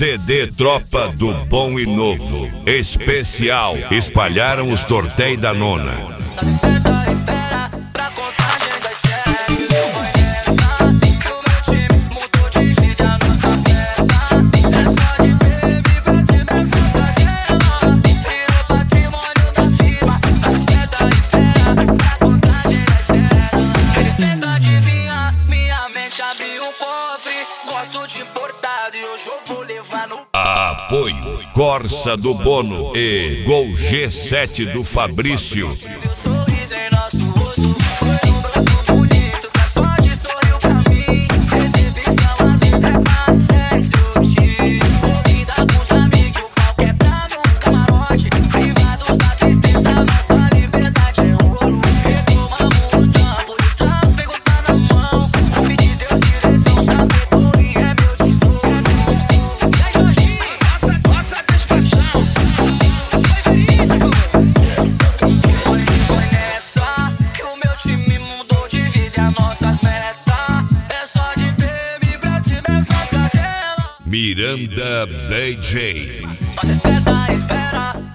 CD Tropa do Bom e Novo. Especial. Espalharam os tortéis da nona. Espera pra contagem das séries. Foi nessa que o meu time mudou de vida. Nossas metas é só de baby pra cima essas cadelas. Virou patrimônio da firma. Espera pra contagem das séries. Eles tentam adivinhar, minha mente abriu um cofre. Gosto de importado e hoje eu vou levar no... Apoio Corsa do Bono e Gol G7 do Fabrício. Meu sorriso em nosso rosto foi um broto bonito que a sorte sorriu pra mim. Exibição às vezes é para sexo objetivo. Vida com os amigos, o pau quebrado no camarote. Privados da tristeza, nossa liberdade é ouro. Retomamos os tampos, o tráfego tá na mão. Me diz Deus direção, sabedoria é meu tesouro. E aí Jorginho, nossa descrição foi verídico. Foi nessa que o meu time mudou de vida e as nossas metas é só de baby pra cima essas cadelas. Miranda DJ. Nós espera